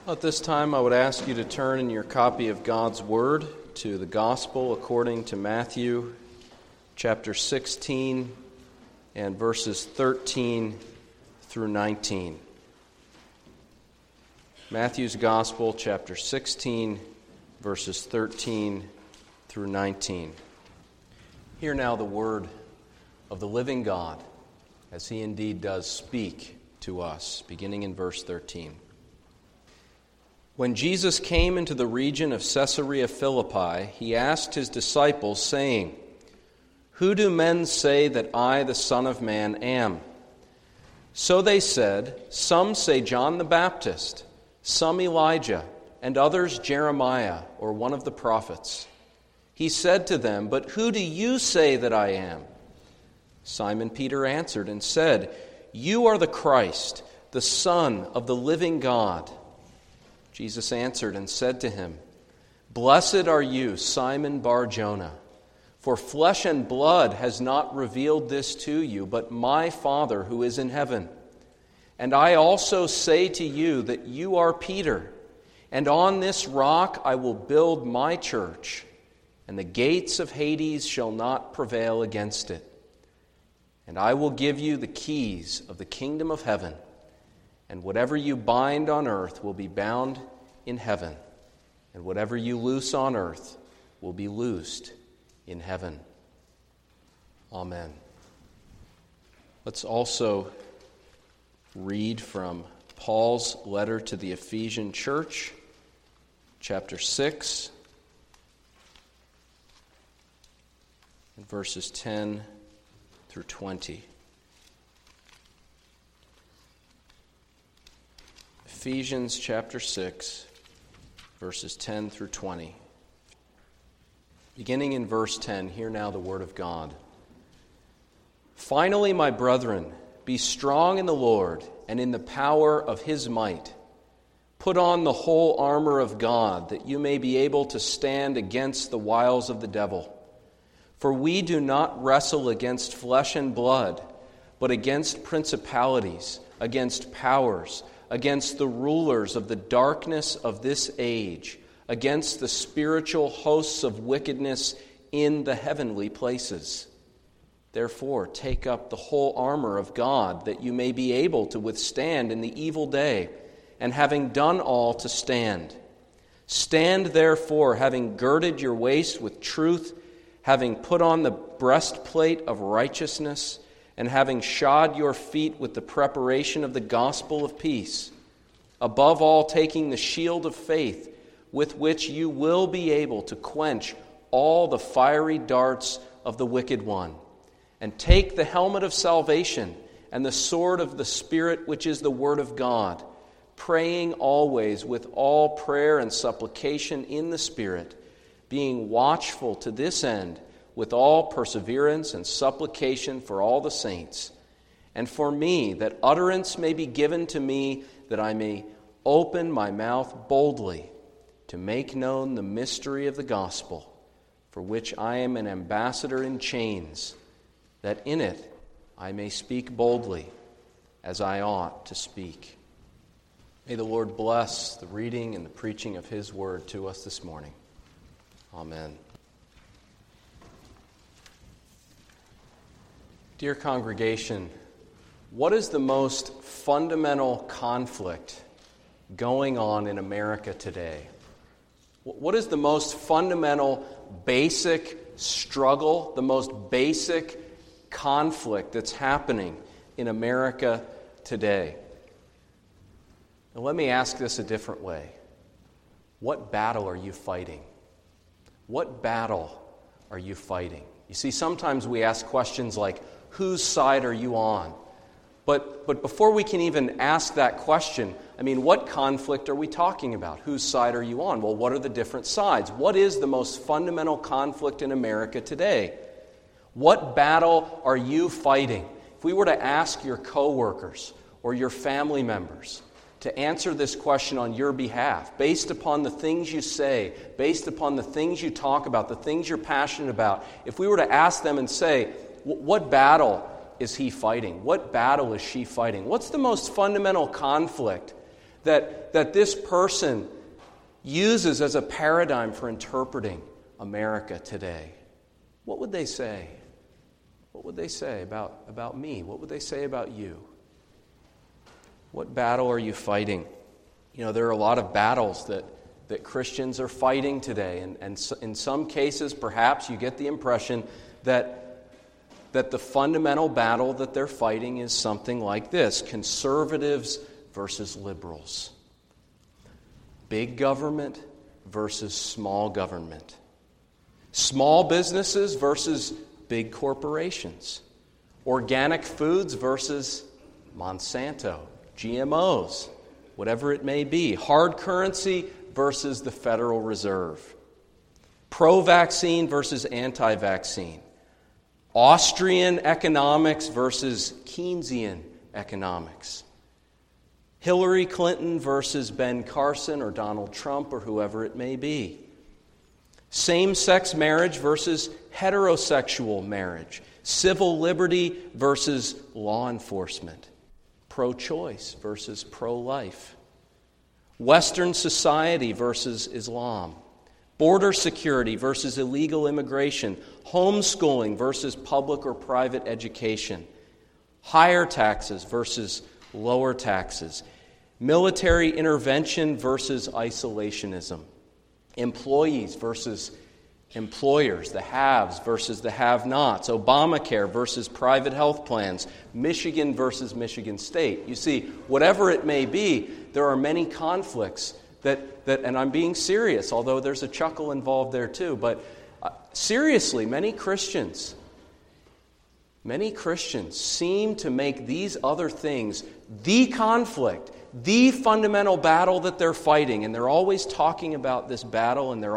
At this time, I would ask you to turn in your copy of God's Word to the Gospel according to Matthew, chapter 16, and verses 13 through 19. Matthew's Gospel, chapter 16, verses 13 through 19. Hear now the word of the living God, as He indeed does speak to us, beginning in verse 13. When Jesus came into the region of Caesarea Philippi, He asked His disciples, saying, "Who do men say that I, the Son of Man, am?" So they said, "Some say John the Baptist, some Elijah, and others Jeremiah, or one of the prophets." He said to them, "But who do you say that I am?" Simon Peter answered and said, "You are the Christ, the Son of the living God." Jesus answered and said to him, "Blessed are you, Simon Bar-Jonah, for flesh and blood has not revealed this to you, but my Father who is in heaven. And I also say to you that you are Peter, and on this rock I will build my church, and the gates of Hades shall not prevail against it. And I will give you the keys of the kingdom of heaven. And whatever you bind on earth will be bound in heaven, and whatever you loose on earth will be loosed in heaven." Amen. Let's also read from Paul's letter to the Ephesian church, chapter 6, and verses 10 through 20. Ephesians chapter 6, verses 10 through 20. Beginning in verse 10, hear now the word of God. "Finally, my brethren, be strong in the Lord and in the power of His might. Put on the whole armor of God, that you may be able to stand against the wiles of the devil. For we do not wrestle against flesh and blood, but against principalities, against powers, against the rulers of the darkness of this age, against the spiritual hosts of wickedness in the heavenly places. Therefore, take up the whole armor of God, that you may be able to withstand in the evil day, and having done all, to stand. Stand therefore, having girded your waist with truth, having put on the breastplate of righteousness, and having shod your feet with the preparation of the gospel of peace. Above all, taking the shield of faith, with which you will be able to quench all the fiery darts of the wicked one. And take the helmet of salvation and the sword of the Spirit, which is the word of God, praying always with all prayer and supplication in the Spirit, being watchful to this end with all perseverance and supplication for all the saints, and for me, that utterance may be given to me, that I may open my mouth boldly to make known the mystery of the gospel, for which I am an ambassador in chains, that in it I may speak boldly as I ought to speak." May the Lord bless the reading and the preaching of His word to us this morning. Amen. Dear congregation, what is the most fundamental conflict going on in America today? What is the most fundamental, basic struggle, the most basic conflict that's happening in America today? Now, let me ask this a different way. What battle are you fighting? What battle are you fighting? You see, sometimes we ask questions like, whose side are you on? But before we can even ask that question, what conflict are we talking about? Whose side are you on? Well, what are the different sides? What is the most fundamental conflict in America today? What battle are you fighting? If we were to ask your coworkers or your family members to answer this question on your behalf, based upon the things you say, based upon the things you talk about, the things you're passionate about, if we were to ask them and say, what battle is he fighting? What battle is she fighting? What's the most fundamental conflict that this person uses as a paradigm for interpreting America today, what would they say? What would they say about me? What would they say about you? What battle are you fighting? You know, there are a lot of battles that Christians are fighting today, and in some cases, perhaps you get the impression that the fundamental battle that they're fighting is something like this: conservatives versus liberals. Big government versus small government. Small businesses versus big corporations. Organic foods versus Monsanto, GMOs, whatever it may be. Hard currency versus the Federal Reserve. Pro-vaccine versus anti-vaccine. Austrian economics versus Keynesian economics. Hillary Clinton versus Ben Carson or Donald Trump or whoever it may be. Same-sex marriage versus heterosexual marriage. Civil liberty versus law enforcement. Pro-choice versus pro-life. Western society versus Islam. Border security versus illegal immigration. Homeschooling versus public or private education. Higher taxes versus lower taxes. Military intervention versus isolationism. Employees versus employers, the haves versus the have-nots. Obamacare versus private health plans. Michigan versus Michigan State. You see, whatever it may be, there are many conflicts that and I'm being serious, although there's a chuckle involved there too, but seriously, many Christians seem to make these other things the conflict, the fundamental battle that they're fighting, and they're always talking about this battle, and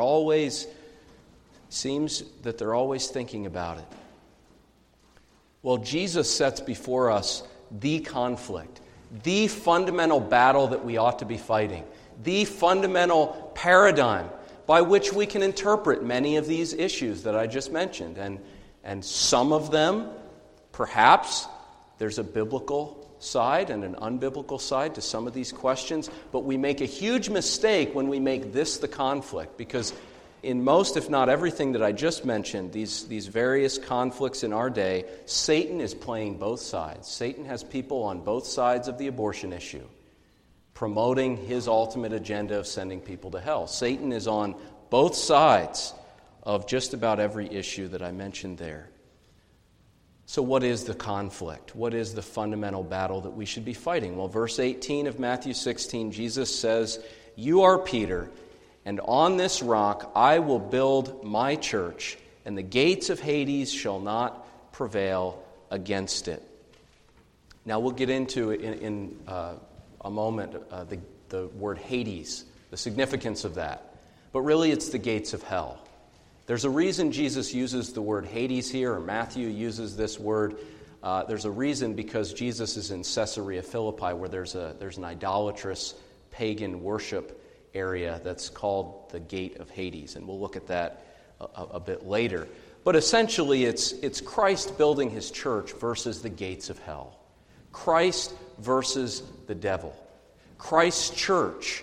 seems that they're always thinking about it. Well, Jesus sets before us the conflict, the fundamental battle that we ought to be fighting, the fundamental paradigm by which we can interpret many of these issues that I just mentioned. And some of them, perhaps, there's a biblical side and an unbiblical side to some of these questions, but we make a huge mistake when we make this the conflict, because in most, if not everything that I just mentioned, these various conflicts in our day, Satan is playing both sides. Satan has people on both sides of the abortion issue, promoting his ultimate agenda of sending people to hell. Satan is on both sides of just about every issue that I mentioned there. So what is the conflict? What is the fundamental battle that we should be fighting? Well, verse 18 of Matthew 16, Jesus says, "You are Peter, and on this rock I will build my church, and the gates of Hades shall not prevail against it." Now we'll get into in a moment the word Hades, the significance of that. But really it's the gates of hell. There's a reason Jesus uses the word Hades here, or Matthew uses this word. There's a reason, because Jesus is in Caesarea Philippi, where there's an idolatrous pagan worship area that's called the Gate of Hades, and we'll look at that a bit later. But essentially, it's Christ building his church versus the gates of hell. Christ versus the devil. Christ's church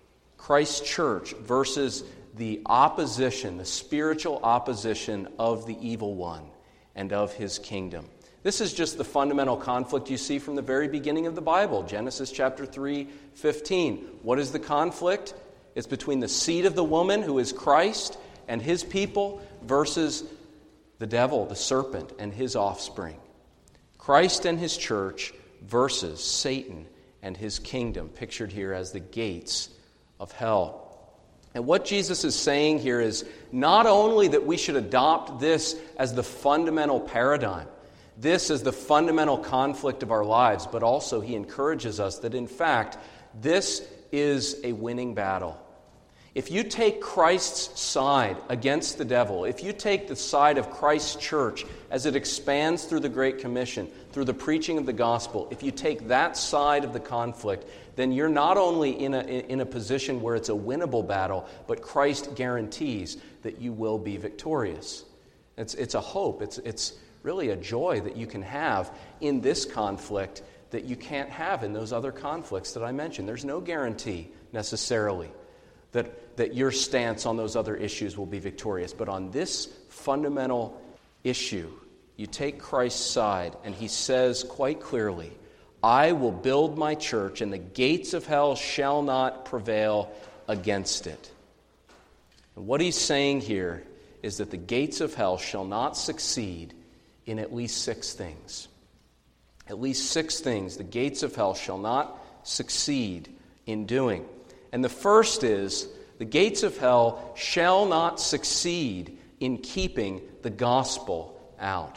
versus the opposition, the spiritual opposition of the evil one and of his kingdom. This is just the fundamental conflict you see from the very beginning of the Bible. Genesis chapter 3:15. What is the conflict? It's between the seed of the woman, who is Christ, and his people, versus the devil, the serpent, and his offspring. Christ and his church versus Satan and his kingdom, pictured here as the gates of hell. And what Jesus is saying here is not only that we should adopt this as the fundamental paradigm, this is the fundamental conflict of our lives, but also he encourages us that, in fact, this is a winning battle. If you take Christ's side against the devil, if you take the side of Christ's church as it expands through the Great Commission, through the preaching of the gospel, if you take that side of the conflict, then you're not only in a position where it's a winnable battle, but Christ guarantees that you will be victorious. It's a hope. It's really a joy that you can have in this conflict that you can't have in those other conflicts that I mentioned. There's no guarantee necessarily that your stance on those other issues will be victorious. But on this fundamental issue, you take Christ's side, and he says quite clearly, I will build my church, and the gates of hell shall not prevail against it. And what he's saying here is that the gates of hell shall not succeed in at least 6 things. At least 6 things the gates of hell shall not succeed in doing. And the first is, the gates of hell shall not succeed in keeping the gospel out.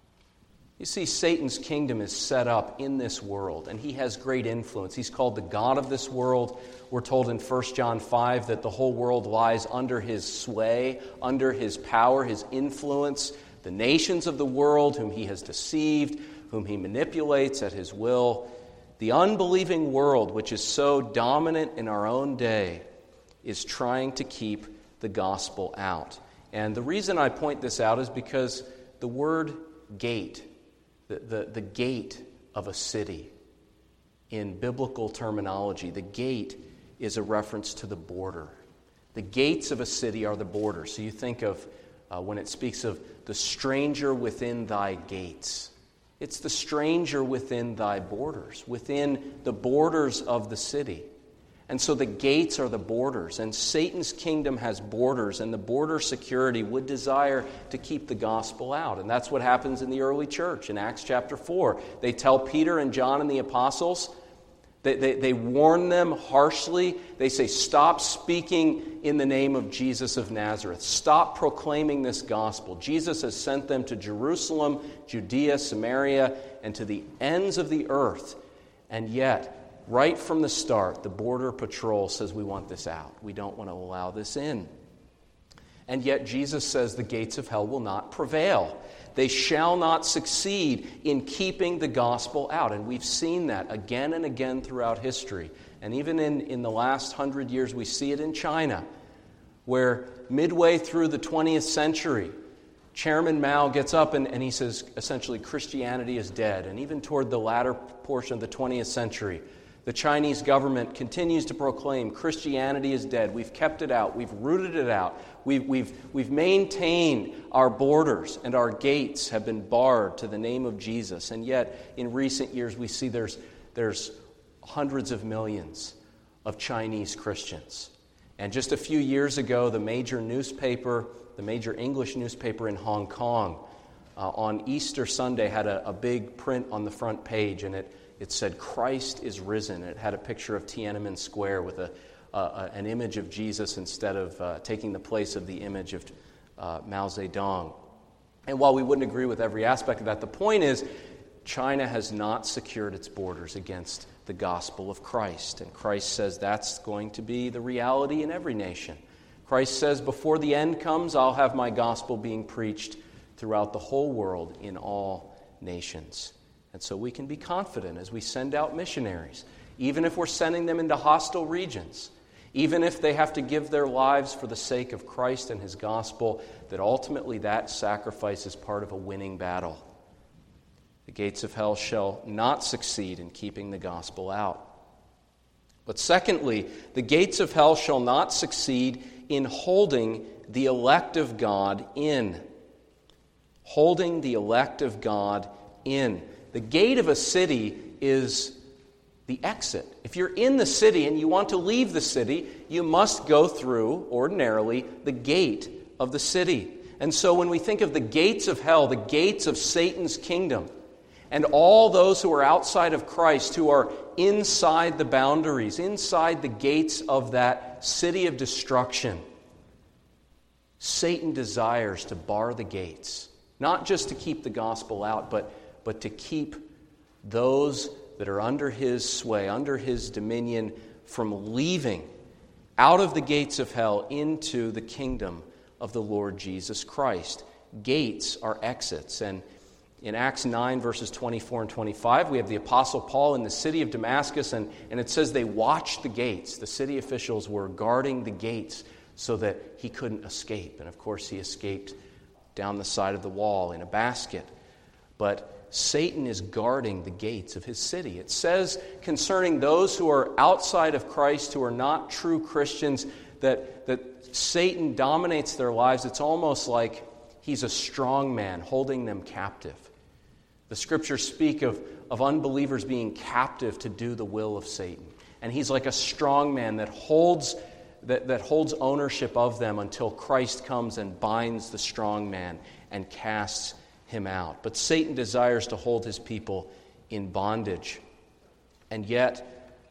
You see, Satan's kingdom is set up in this world, and he has great influence. He's called the god of this world. We're told in 1 John 5 that the whole world lies under his sway, under his power, his influence. The nations of the world whom he has deceived, whom he manipulates at his will. The unbelieving world, which is so dominant in our own day, is trying to keep the gospel out. And the reason I point this out is because the word gate, the gate of a city, in biblical terminology, the gate is a reference to the border. The gates of a city are the border. So you think of when it speaks of the stranger within thy gates. It's the stranger within thy borders, within the borders of the city. And so the gates are the borders, and Satan's kingdom has borders, and the border security would desire to keep the gospel out. And that's what happens in the early church in Acts chapter 4. They tell Peter and John and the apostles, they warn them harshly. They say, stop speaking in the name of Jesus of Nazareth. Stop proclaiming this gospel. Jesus has sent them to Jerusalem, Judea, Samaria, and to the ends of the earth. And yet, right from the start, the border patrol says, we want this out. We don't want to allow this in. And yet Jesus says the gates of hell will not prevail. They shall not succeed in keeping the gospel out. And we've seen that again and again throughout history. And even in the last 100 years, we see it in China, where midway through the 20th century, Chairman Mao gets up and he says, essentially, Christianity is dead. And even toward the latter portion of the 20th century, the Chinese government continues to proclaim Christianity is dead. We've kept it out. We've rooted it out. We've maintained our borders, and our gates have been barred to the name of Jesus. And yet, in recent years, we see there's hundreds of millions of Chinese Christians. And just a few years ago, the major English newspaper in Hong Kong, on Easter Sunday, had a big print on the front page, and it said, Christ is risen. It had a picture of Tiananmen Square with an image of Jesus instead of taking the place of the image of Mao Zedong. And while we wouldn't agree with every aspect of that, the point is China has not secured its borders against the gospel of Christ. And Christ says that's going to be the reality in every nation. Christ says, before the end comes, I'll have my gospel being preached throughout the whole world in all nations. And so we can be confident as we send out missionaries, even if we're sending them into hostile regions, even if they have to give their lives for the sake of Christ and his gospel, that ultimately that sacrifice is part of a winning battle. The gates of hell shall not succeed in keeping the gospel out. But secondly, the gates of hell shall not succeed in holding the elect of God in. Holding the elect of God in. The gate of a city is the exit. If you're in the city and you want to leave the city, you must go through, ordinarily, the gate of the city. And so when we think of the gates of hell, the gates of Satan's kingdom, and all those who are outside of Christ, who are inside the boundaries, inside the gates of that city of destruction, Satan desires to bar the gates, not just to keep the gospel out, but to keep those that are under his sway, under his dominion, from leaving out of the gates of hell into the kingdom of the Lord Jesus Christ. Gates are exits. And in Acts 9, verses 24 and 25, we have the Apostle Paul in the city of Damascus, and it says they watched the gates. The city officials were guarding the gates so that he couldn't escape. And of course, he escaped down the side of the wall in a basket. But Satan is guarding the gates of his city. It says concerning those who are outside of Christ, who are not true Christians, that Satan dominates their lives. It's almost like he's a strong man holding them captive. The Scriptures speak of unbelievers being captive to do the will of Satan. And he's like a strong man that holds ownership of them until Christ comes and binds the strong man and casts him out. But Satan desires to hold his people in bondage. And yet,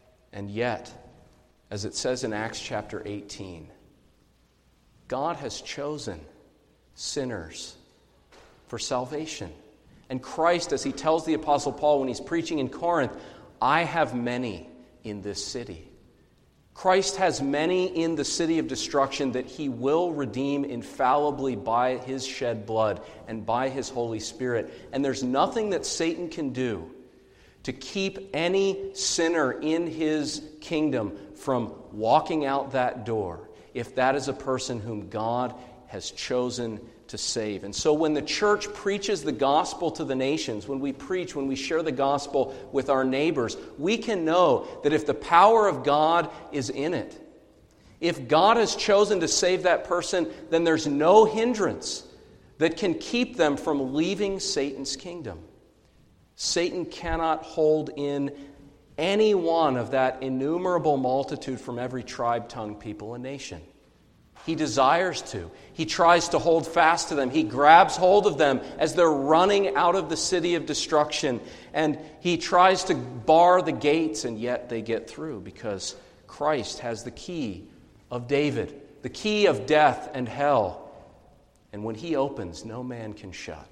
as it says in Acts chapter 18, God has chosen sinners for salvation. And Christ, as he tells the Apostle Paul when he's preaching in Corinth, I have many in this city. Christ has many in the city of destruction that he will redeem infallibly by his shed blood and by his Holy Spirit. And there's nothing that Satan can do to keep any sinner in his kingdom from walking out that door if that is a person whom God has chosen to save. And so when the church preaches the gospel to the nations, when we share the gospel with our neighbors, we can know that if the power of God is in it, if God has chosen to save that person, then there's no hindrance that can keep them from leaving Satan's kingdom. Satan cannot hold in any one of that innumerable multitude from every tribe, tongue, people, and nation. He desires to. He tries to hold fast to them. He grabs hold of them as they're running out of the city of destruction. And he tries to bar the gates, and yet they get through because Christ has the key of David, the key of death and hell. And when he opens, no man can shut.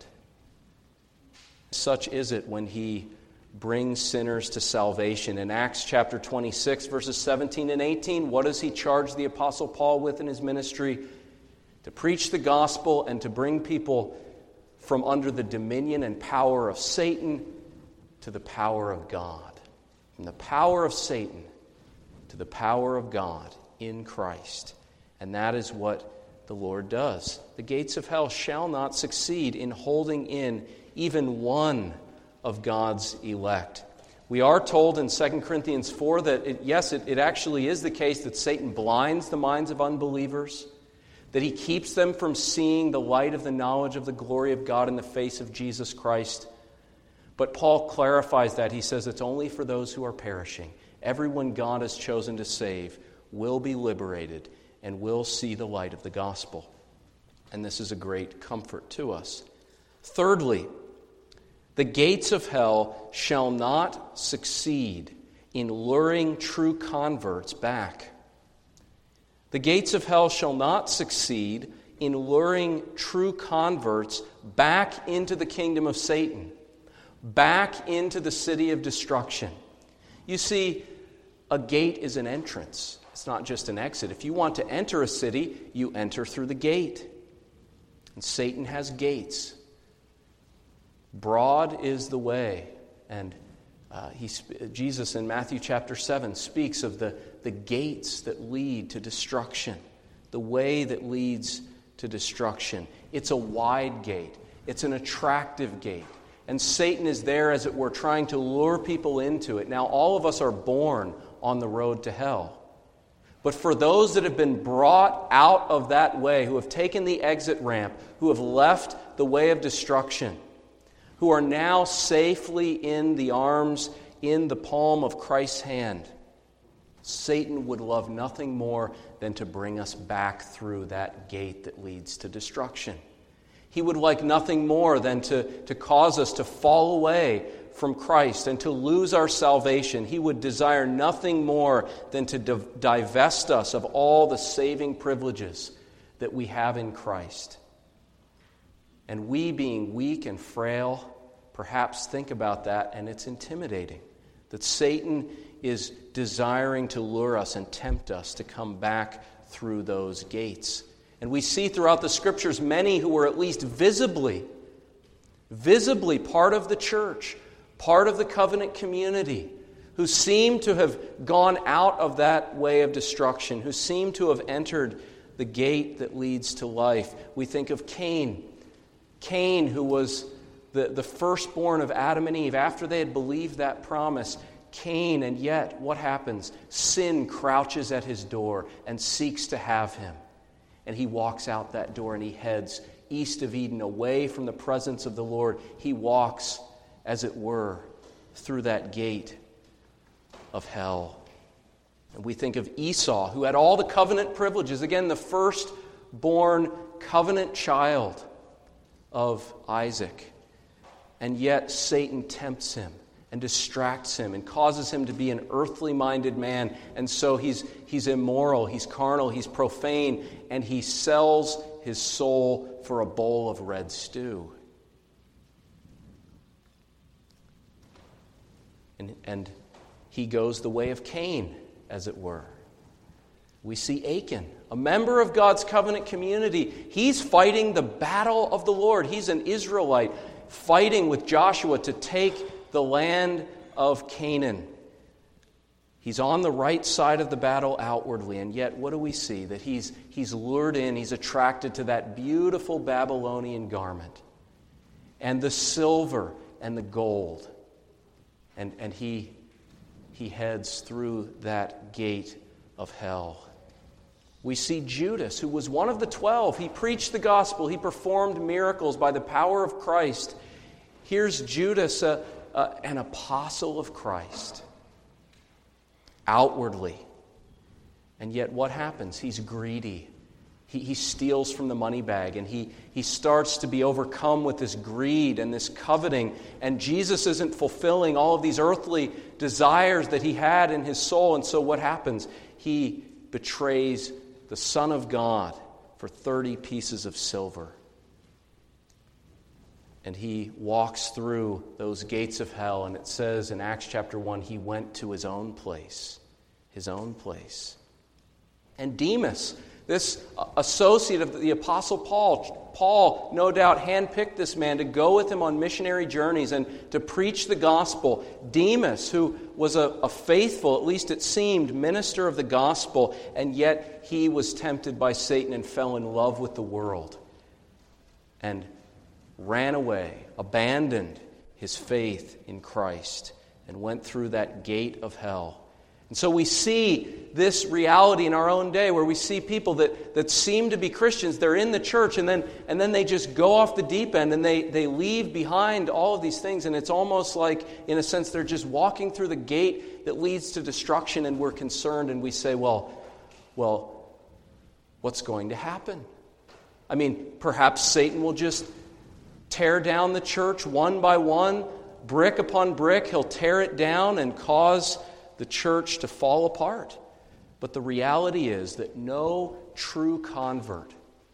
Such is it when he brings sinners to salvation. In Acts chapter 26, verses 17 and 18, what does he charge the Apostle Paul with in his ministry? To preach the gospel and to bring people from under the dominion and power of Satan to the power of God. From the power of Satan to the power of God in Christ. And that is what the Lord does. The gates of hell shall not succeed in holding in even one of God's elect. We are told in 2 Corinthians 4 that, it actually is the case that Satan blinds the minds of unbelievers, that he keeps them from seeing the light of the knowledge of the glory of God in the face of Jesus Christ. But Paul clarifies that. He says it's only for those who are perishing. Everyone God has chosen to save will be liberated and will see the light of the gospel. And this is a great comfort to us. Thirdly, the gates of hell shall not succeed in luring true converts back. The gates of hell shall not succeed in luring true converts back into the kingdom of Satan, back into the city of destruction. You see, a gate is an entrance. It's not just an exit. If you want to enter a city, you enter through the gate. And Satan has gates. Broad is the way, and Jesus in Matthew chapter 7 speaks of the gates that lead to destruction, the way that leads to destruction. It's a wide gate. It's an attractive gate. And Satan is there, as it were, trying to lure people into it. Now, all of us are born on the road to hell. But for those that have been brought out of that way, who have taken the exit ramp, who have left the way of destruction, who are now safely in the arms, in the palm of Christ's hand, Satan would love nothing more than to bring us back through that gate that leads to destruction. He would like nothing more than to cause us to fall away from Christ and to lose our salvation. He would desire nothing more than to divest us of all the saving privileges that we have in Christ. And we, being weak and frail, perhaps think about that, and it's intimidating. That Satan is desiring to lure us and tempt us to come back through those gates. And we see throughout the Scriptures many who were at least visibly part of the church, part of the covenant community, who seem to have gone out of that way of destruction, who seem to have entered the gate that leads to life. We think of Cain, who was the firstborn of Adam and Eve, after they had believed that promise, Cain, and yet what happens? Sin crouches at his door and seeks to have him. And he walks out that door and he heads east of Eden, away from the presence of the Lord. He walks, as it were, through that gate of hell. And we think of Esau, who had all the covenant privileges. Again, the firstborn covenant child of Isaac. And yet Satan tempts him and distracts him and causes him to be an earthly-minded man. And so he's immoral, he's carnal, he's profane, and he sells his soul for a bowl of red stew. And he goes the way of Cain, as it were. We see Achan, a member of God's covenant community. He's fighting the battle of the Lord. He's an Israelite fighting with Joshua to take the land of Canaan. He's on the right side of the battle outwardly, and yet what do we see? That he's lured in, he's attracted to that beautiful Babylonian garment and the silver and the gold. And he heads through that gate of hell. We see Judas, who was one of the 12. He preached the gospel. He performed miracles by the power of Christ. Here's Judas, an apostle of Christ, outwardly. And yet what happens? He's greedy. He steals from the money bag, and he starts to be overcome with this greed and this coveting. And Jesus isn't fulfilling all of these earthly desires that he had in his soul. And so what happens? He betrays the Son of God for 30 pieces of silver. And he walks through those gates of hell. And it says in Acts chapter 1, he went to his own place. His own place. And Demas, this associate of the Apostle Paul no doubt handpicked this man to go with him on missionary journeys and to preach the gospel. Demas, who was a faithful, at least it seemed, minister of the gospel, and yet he was tempted by Satan and fell in love with the world and ran away, abandoned his faith in Christ, and went through that gate of hell. And so we see this reality in our own day where we see people that seem to be Christians. They're in the church and then they just go off the deep end and they leave behind all of these things. And it's almost like, in a sense, they're just walking through the gate that leads to destruction, and we're concerned and we say, well, what's going to happen? I mean, perhaps Satan will just tear down the church one by one, brick upon brick. He'll tear it down and cause the church to fall apart. But the reality is that no true convert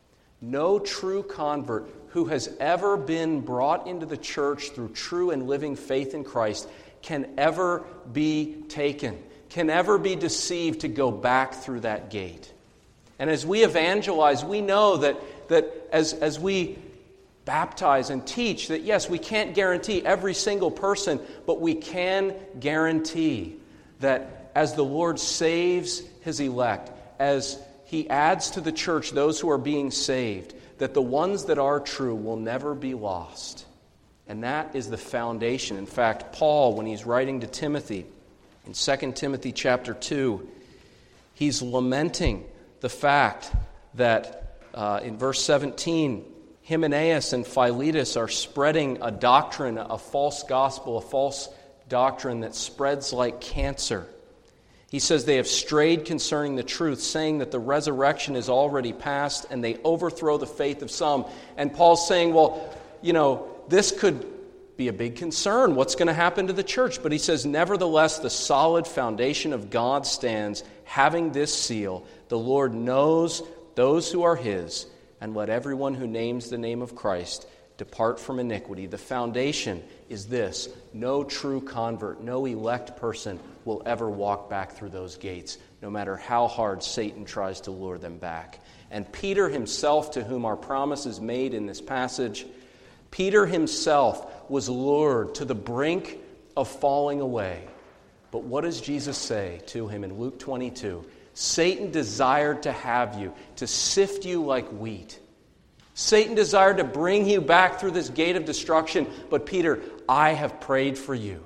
who has ever been brought into the church through true and living faith in Christ can ever be taken, can ever be deceived to go back through that gate. And as we evangelize, we know that as we baptize and teach, that yes, we can't guarantee every single person, but we can guarantee that as the Lord saves His elect, as He adds to the church those who are being saved, that the ones that are true will never be lost. And that is the foundation. In fact, Paul, when he's writing to Timothy, in 2 Timothy chapter 2, he's lamenting the fact that in verse 17, Hymenaeus and Philetus are spreading a doctrine, a false gospel, a false doctrine that spreads like cancer. He says they have strayed concerning the truth, saying that the resurrection is already past, and they overthrow the faith of some. And Paul's saying, well, this could be a big concern. What's going to happen to the church? But he says, nevertheless, the solid foundation of God stands, having this seal: the Lord knows those who are His, and let everyone who names the name of Christ depart from iniquity. The foundation is this: no true convert, no elect person will ever walk back through those gates, no matter how hard Satan tries to lure them back. And Peter himself, to whom our promise is made in this passage, Peter himself was lured to the brink of falling away. But what does Jesus say to him in Luke 22? Satan desired to have you, to sift you like wheat, Satan desired to bring you back through this gate of destruction, but Peter, I have prayed for you.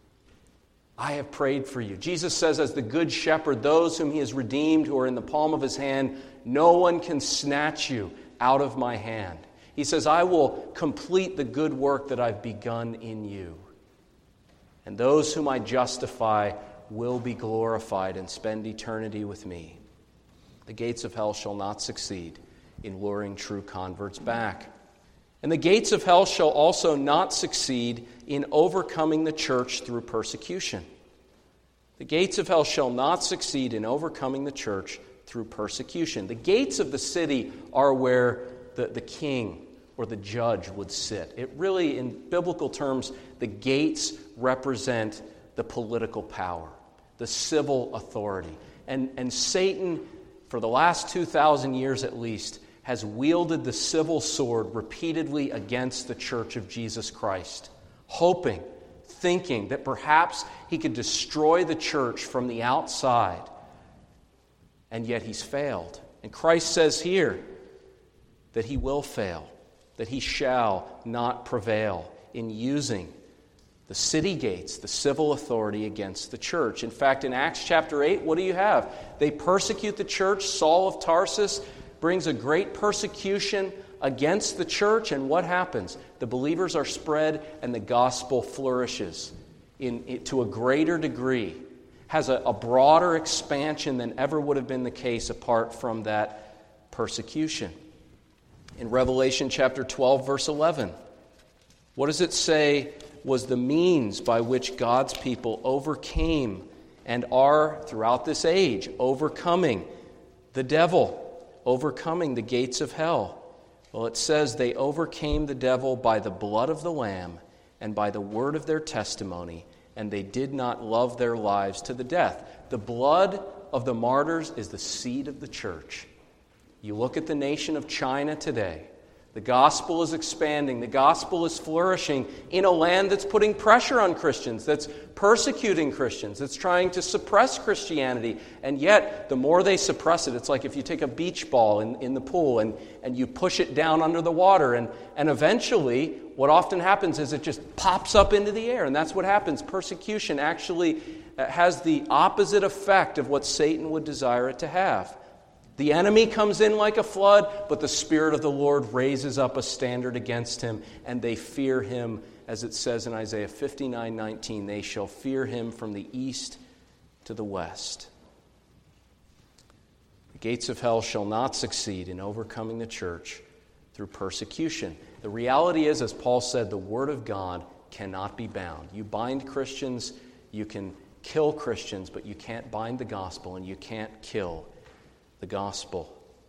I have prayed for you. Jesus says, as the good shepherd, those whom he has redeemed, who are in the palm of his hand, no one can snatch you out of my hand. He says, I will complete the good work that I've begun in you. And those whom I justify will be glorified and spend eternity with me. The gates of hell shall not succeed in luring true converts back. And the gates of hell shall also not succeed in overcoming the church through persecution. The gates of hell shall not succeed in overcoming the church through persecution. The gates of the city are where the king or the judge would sit. It really, in biblical terms, the gates represent the political power, the civil authority. And Satan, for the last 2,000 years at least, has wielded the civil sword repeatedly against the church of Jesus Christ, hoping, thinking that perhaps he could destroy the church from the outside. And yet he's failed. And Christ says here that he will fail, that he shall not prevail in using the city gates, the civil authority against the church. In fact, in Acts chapter 8, what do you have? They persecute the church. Saul of Tarsus brings a great persecution against the church, and what happens? The believers are spread, and the gospel flourishes to a greater degree, has a broader expansion than ever would have been the case apart from that persecution. In Revelation chapter 12, verse 11, what does it say was the means by which God's people overcame and are, throughout this age, overcoming the devil, overcoming the gates of hell? Well, it says they overcame the devil by the blood of the Lamb and by the word of their testimony, and they did not love their lives to the death. The blood of the martyrs is the seed of the church. You look at the nation of China today. The gospel is expanding. The gospel is flourishing in a land that's putting pressure on Christians, that's persecuting Christians, that's trying to suppress Christianity. And yet, the more they suppress it, it's like if you take a beach ball in the pool and you push it down under the water. And eventually, what often happens is it just pops up into the air. And that's what happens. Persecution actually has the opposite effect of what Satan would desire it to have. The enemy comes in like a flood, but the Spirit of the Lord raises up a standard against him, and they fear him, as it says in Isaiah 59:19, they shall fear him from the east to the west. The gates of hell shall not succeed in overcoming the church through persecution. The reality is, as Paul said, the Word of God cannot be bound. You bind Christians, you can kill Christians, but you can't bind the gospel, and you can't kill the gospel.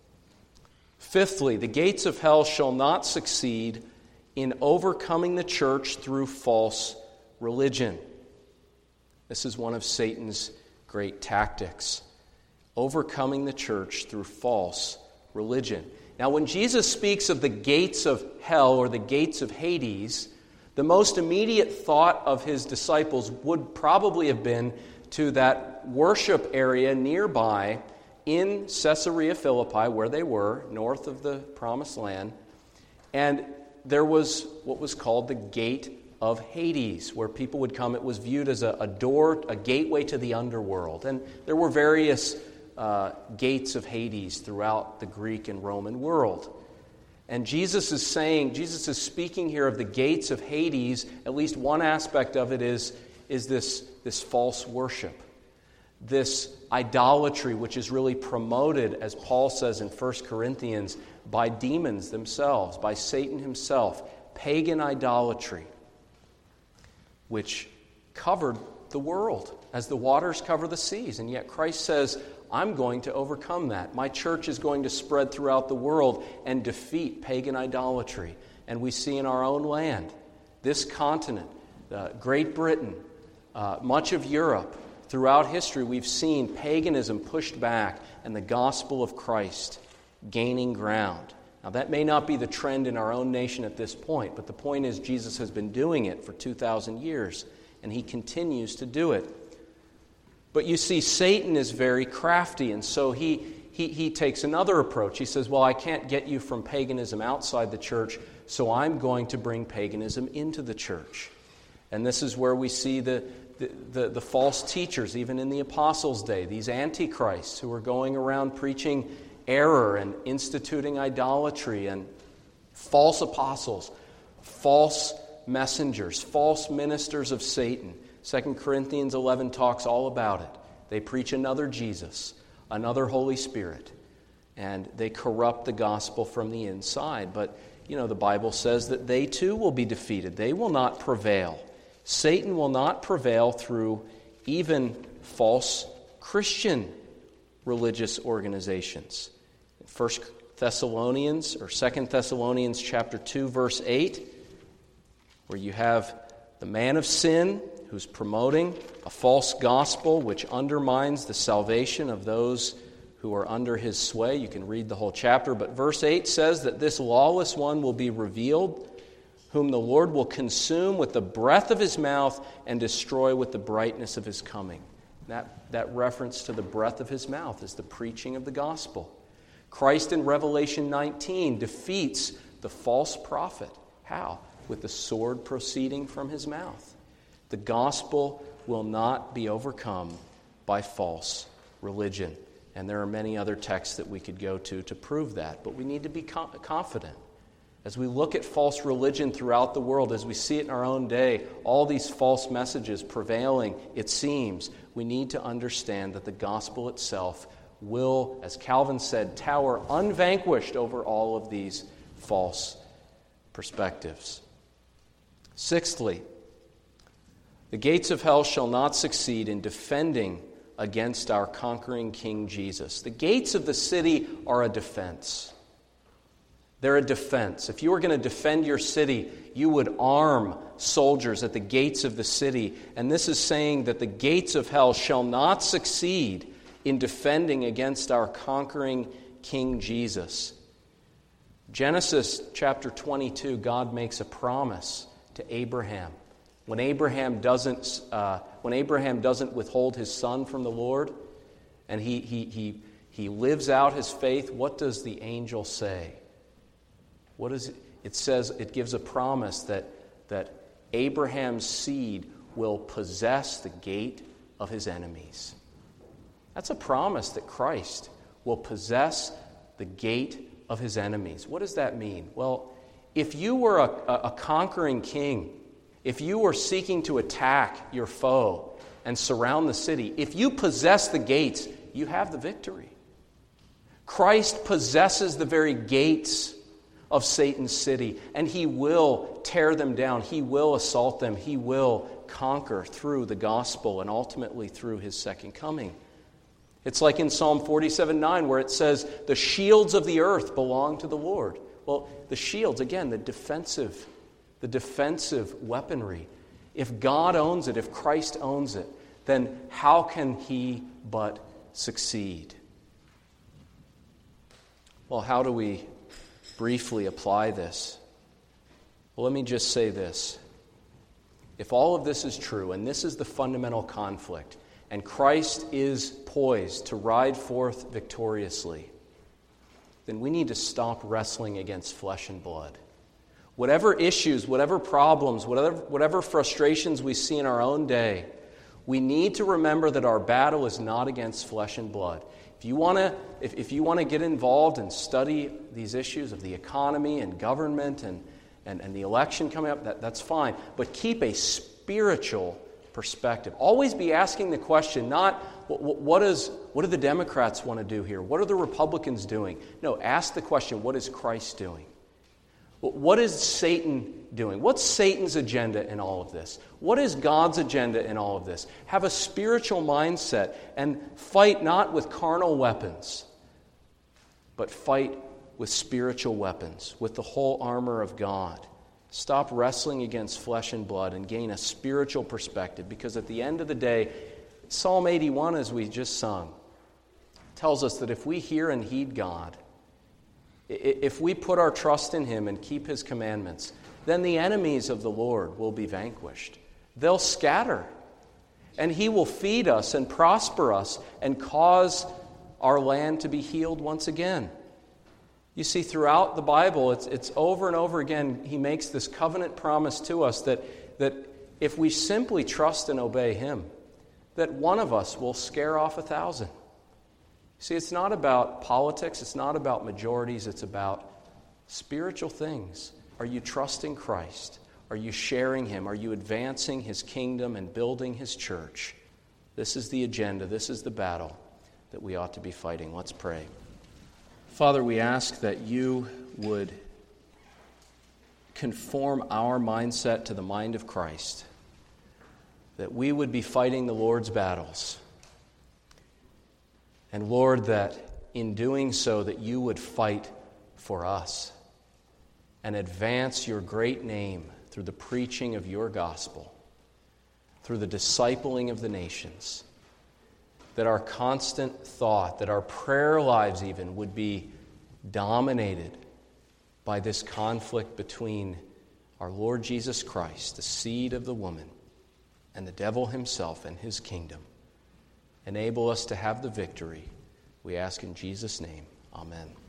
Fifthly, the gates of hell shall not succeed in overcoming the church through false religion. This is one of Satan's great tactics. Overcoming the church through false religion. Now, when Jesus speaks of the gates of hell or the gates of Hades, the most immediate thought of his disciples would probably have been to that worship area nearby in Caesarea Philippi, where they were, north of the Promised Land. And there was what was called the Gate of Hades, where people would come. It was viewed as a door, a gateway to the underworld. And there were various gates of Hades throughout the Greek and Roman world. And Jesus is speaking here of the gates of Hades. At least one aspect of it is this false worship. This idolatry, which is really promoted, as Paul says in 1 Corinthians, by demons themselves, by Satan himself, pagan idolatry, which covered the world as the waters cover the seas. And yet Christ says, I'm going to overcome that. My church is going to spread throughout the world and defeat pagan idolatry. And we see in our own land, this continent, Great Britain, much of Europe, throughout history, we've seen paganism pushed back and the gospel of Christ gaining ground. Now, that may not be the trend in our own nation at this point, but the point is Jesus has been doing it for 2,000 years, and he continues to do it. But you see, Satan is very crafty, and so he he takes another approach. He says, well, I can't get you from paganism outside the church, so I'm going to bring paganism into the church. And this is where we see the false teachers, even in the apostles' day, these antichrists who are going around preaching error and instituting idolatry, and false apostles, false messengers, false ministers of Satan. 2 Corinthians 11 talks all about it. They preach another Jesus, another Holy Spirit, and they corrupt the gospel from the inside. But, the Bible says that they too will be defeated. They will not prevail. Satan will not prevail through even false Christian religious organizations. 1 Thessalonians or 2 Thessalonians chapter 2, verse 8, where you have the man of sin who's promoting a false gospel which undermines the salvation of those who are under his sway. You can read the whole chapter, but verse 8 says that this lawless one will be revealed, whom the Lord will consume with the breath of his mouth and destroy with the brightness of his coming. That reference to the breath of his mouth is the preaching of the gospel. Christ in Revelation 19 defeats the false prophet. How? With the sword proceeding from his mouth. The gospel will not be overcome by false religion. And there are many other texts that we could go to prove that. But we need to be confident. As we look at false religion throughout the world, as we see it in our own day, all these false messages prevailing, it seems, we need to understand that the gospel itself will, as Calvin said, tower unvanquished over all of these false perspectives. Sixthly, the gates of hell shall not succeed in defending against our conquering King Jesus. The gates of the city are a defense. They're a defense. If you were going to defend your city, you would arm soldiers at the gates of the city. And this is saying that the gates of hell shall not succeed in defending against our conquering King Jesus. Genesis chapter 22, God makes a promise to Abraham. When Abraham doesn't withhold his son from the Lord, and he lives out his faith, what does the angel say? What is it? It says, it gives a promise that Abraham's seed will possess the gate of his enemies. That's a promise that Christ will possess the gate of his enemies. What does that mean? Well, if you were a conquering king, if you were seeking to attack your foe and surround the city, if you possess the gates, you have the victory. Christ possesses the very gates of Satan's city, and he will tear them down. He will assault them. He will conquer through the gospel and ultimately through his second coming. It's like in Psalm 47:9 where it says, the shields of the earth belong to the Lord. Well, the shields, again, the defensive weaponry. If God owns it, if Christ owns it, then how can he but succeed? Well, how do we briefly apply this? Well, let me just say this. If all of this is true, and this is the fundamental conflict, and Christ is poised to ride forth victoriously, then we need to stop wrestling against flesh and blood. Whatever issues, whatever problems, whatever frustrations we see in our own day, we need to remember that our battle is not against flesh and blood. If you want to get involved and study these issues of the economy and government and the election coming up, that's fine. But keep a spiritual perspective. Always be asking the question, not what do the Democrats want to do here? What are the Republicans doing? No, ask the question, what is Christ doing? What is Satan doing? What's Satan's agenda in all of this? What is God's agenda in all of this? Have a spiritual mindset and fight not with carnal weapons, but fight with spiritual weapons, with the whole armor of God. Stop wrestling against flesh and blood and gain a spiritual perspective, because at the end of the day, Psalm 81, as we just sung, tells us that if we hear and heed God, if we put our trust in him and keep his commandments, then the enemies of the Lord will be vanquished. They'll scatter, and he will feed us and prosper us and cause our land to be healed once again. You see, throughout the Bible, it's over and over again, he makes this covenant promise to us that if we simply trust and obey him, that one of us will scare off 1,000. See, it's not about politics, it's not about majorities, it's about spiritual things. Are you trusting Christ? Are you sharing him? Are you advancing his kingdom and building his church? This is the agenda, this is the battle that we ought to be fighting. Let's pray. Father, we ask that you would conform our mindset to the mind of Christ, that we would be fighting the Lord's battles. And Lord, that in doing so, that you would fight for us and advance your great name through the preaching of your gospel, through the discipling of the nations, that our constant thought, that our prayer lives even would be dominated by this conflict between our Lord Jesus Christ, the seed of the woman, and the devil himself and his kingdom. Enable us to have the victory. We ask in Jesus' name. Amen.